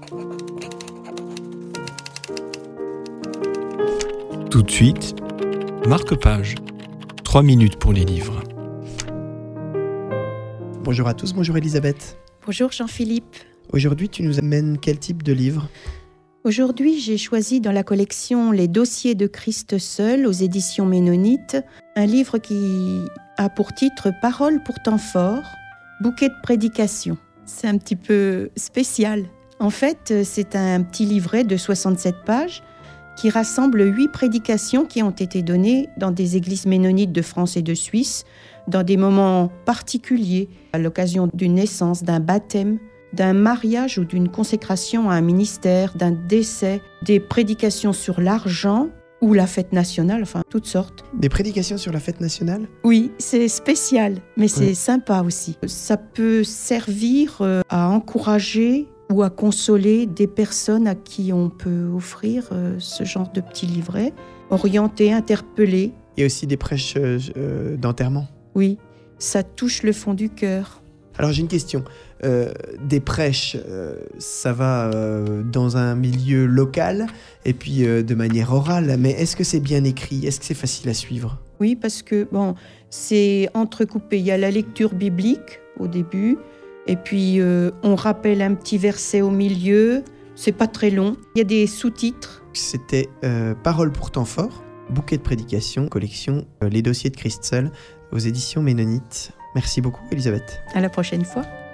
Tout de suite, marque-page. 3 minutes pour les livres. Bonjour à tous, bonjour Elisabeth. Bonjour Jean-Philippe. Aujourd'hui, tu nous amènes quel type de livre ? Aujourd'hui, j'ai choisi dans la collection Les dossiers de Christ seul aux éditions Ménonites, un livre qui a pour titre « Paroles pour temps fort, bouquet de prédication ». C'est un petit peu spécial. En fait, c'est un petit livret de 67 pages qui rassemble 8 prédications qui ont été données dans des églises ménonites de France et de Suisse, dans des moments particuliers, à l'occasion d'une naissance, d'un baptême, d'un mariage ou d'une consécration à un ministère, d'un décès, des prédications sur l'argent ou la fête nationale, enfin toutes sortes. Des prédications sur la fête nationale ? Oui, c'est spécial, mais c'est sympa aussi. Ça peut servir à encourager ou à consoler des personnes à qui on peut offrir ce genre de petits livrets, orientés, interpellés. Et aussi des prêches d'enterrement ? Oui, ça touche le fond du cœur. Alors j'ai une question. Des prêches, ça va dans un milieu local et puis de manière orale, mais est-ce que c'est bien écrit ? Est-ce que c'est facile à suivre ? Oui, parce que c'est entrecoupé. Il y a la lecture biblique au début, et puis on rappelle un petit verset au milieu. C'est pas très long. Il y a des sous-titres. C'était Paroles pour temps fort, bouquet de prédication, collection Les dossiers de Christ seul aux éditions Ménonites. Merci beaucoup Elisabeth. À la prochaine fois.